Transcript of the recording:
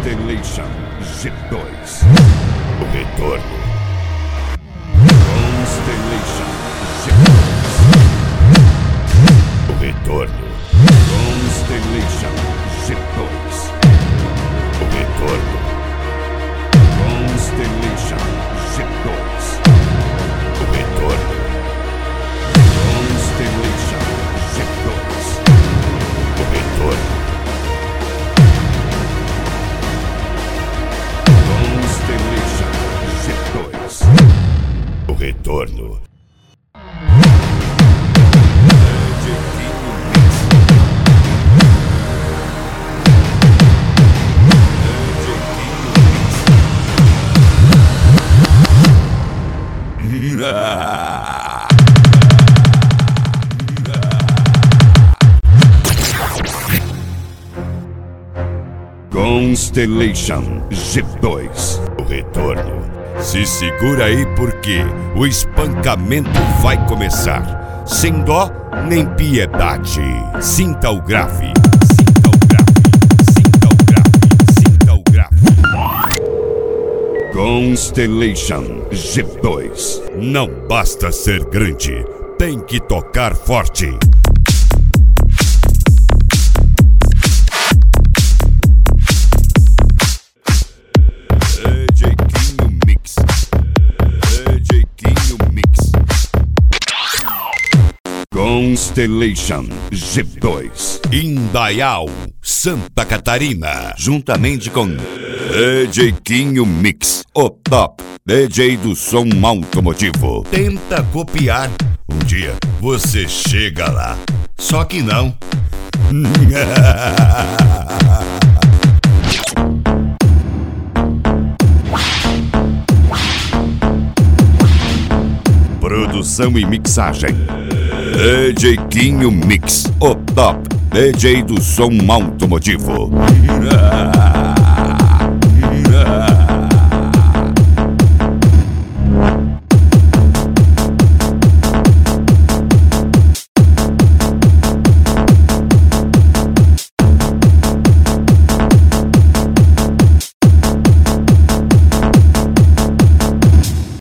Constellation G2. O retorno. Constellation G2. O retorno. Constellation G2. O retorno. Constellation G2. O retorno. Constellation G2. O retorno. Constellation G2. O retorno. Constellation G2. O retorno. Se segura aí porque o espancamento vai começar. Sem dó nem piedade. Sinta o grave. Sinta o grave. Sinta o grave. Sinta o grave. Constellation G2. Não basta ser grande, tem que tocar forte. Constellation G2. Indaial, Santa Catarina. Juntamente com DJ Quinho Mix, o top DJ do som automotivo. Tenta copiar. Um dia você chega lá. Só que não. Produção e mixagem. DJ Quinho Mix, o top DJ do som automotivo.